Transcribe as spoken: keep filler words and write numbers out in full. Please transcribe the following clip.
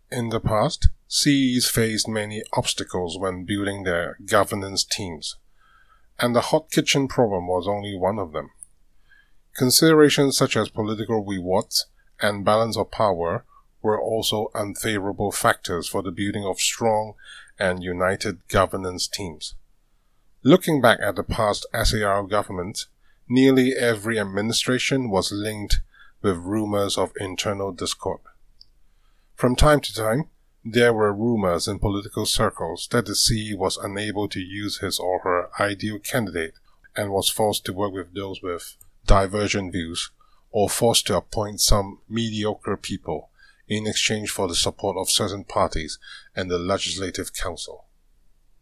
In the past, C Es faced many obstacles when building their governance teams, and the hot kitchen problem was only one of them. Considerations such as political rewards and balance of power were also unfavorable factors for the building of strong and united governance teams. Looking back at the past S A R government, nearly every administration was linked with rumors of internal discord. From time to time, there were rumors in political circles that the C E was unable to use his or her ideal candidate and was forced to work with those with divergent views, or forced to appoint some mediocre people in exchange for the support of certain parties and the Legislative Council.